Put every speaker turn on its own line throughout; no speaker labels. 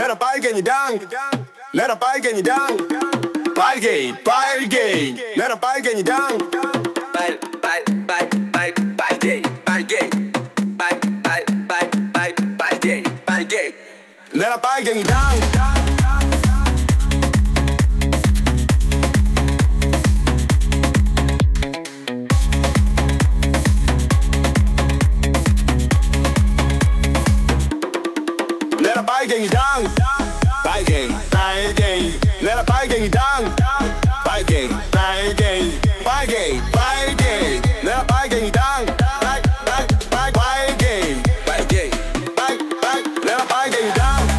Let a bike get you down. Let a bike get you down. Bike gate, bike gate. Let a bike get you down.
Bike gate, bike gate. Bike gate, bike gate.
Let a bike get you down. Let a bike get you down. Bike game, bike game. Let a bike get you down. Bike game, bike game. Bike game, bike game. Let a bike get you down. Bike game,
Bike gate,
bike. Let a bike get you down.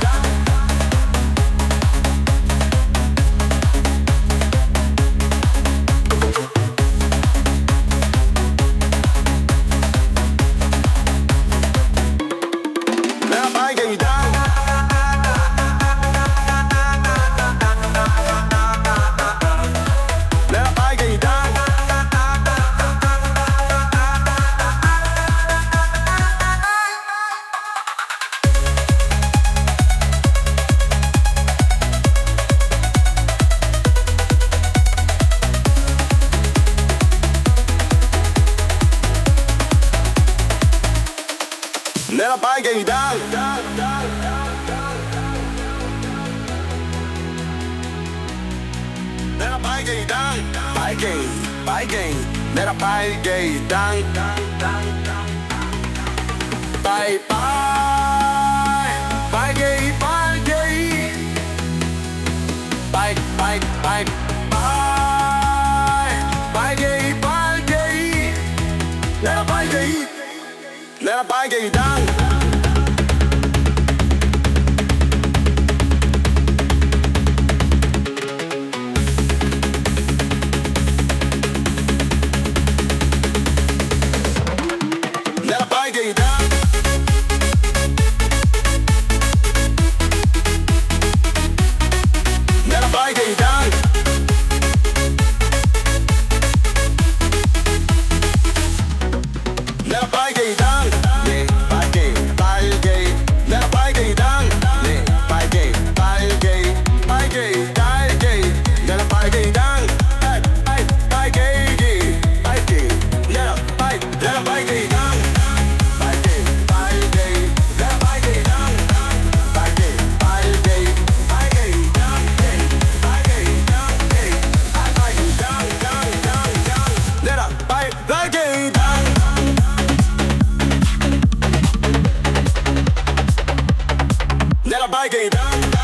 Let a bike get you down. Let a bike get you down. Let a bike get you down. Let a bike get you down. Bike game, bike game. Let a bike get you down. Bye bye. Bike gate, bike gate. Bike. Bye. Bike gate, bike gate. Let a bike get you. Let a bike get you down. Let a bike get you down. Let a bike get you down. Let a bike get you down. Yeah, bike game, bike game. Let a bike get you down. Yeah, bike game, bike game. Bike game, bike game. Let a bike get you down. Bike game, bike game. Let a bike get you down. Bike game, bike game. Let a bike get you down. Bike game, bike game. Bike game, down, bike game, down, bike game, down. Let a bike get you down. Let a bike get you down.